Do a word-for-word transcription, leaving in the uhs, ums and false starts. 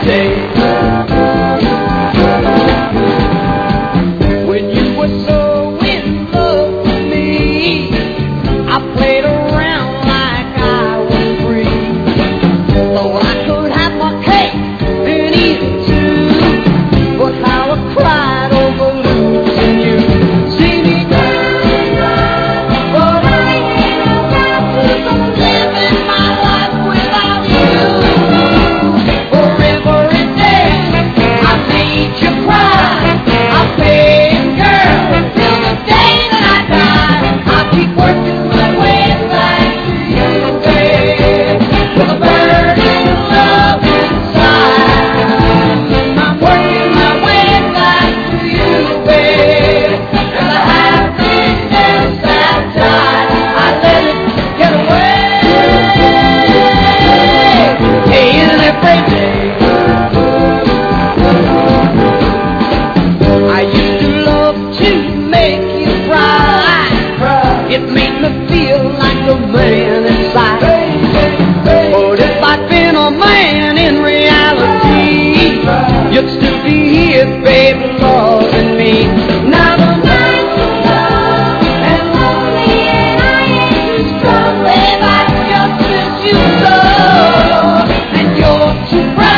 day. When you were so in love with me, I played around like I was free. Thought I could have my cake and eat it too, but how I cried over losing you. See me but I ain't about to go living my life without you. For every day I made you cry, I paid girl till the day that I die. I keep working my way back to you, babe, with a burning love inside. I'm working my way back to you, babe, and the happiness that died, I let it get away. Hey, and every day I used to love to make you cry. It made me feel like a man inside. But if I'd been a man in reality, you'd still be here, baby, loving me. Now the nights are long and lonely, and I ain't too strong, babe. I just miss you so, and you're too bright.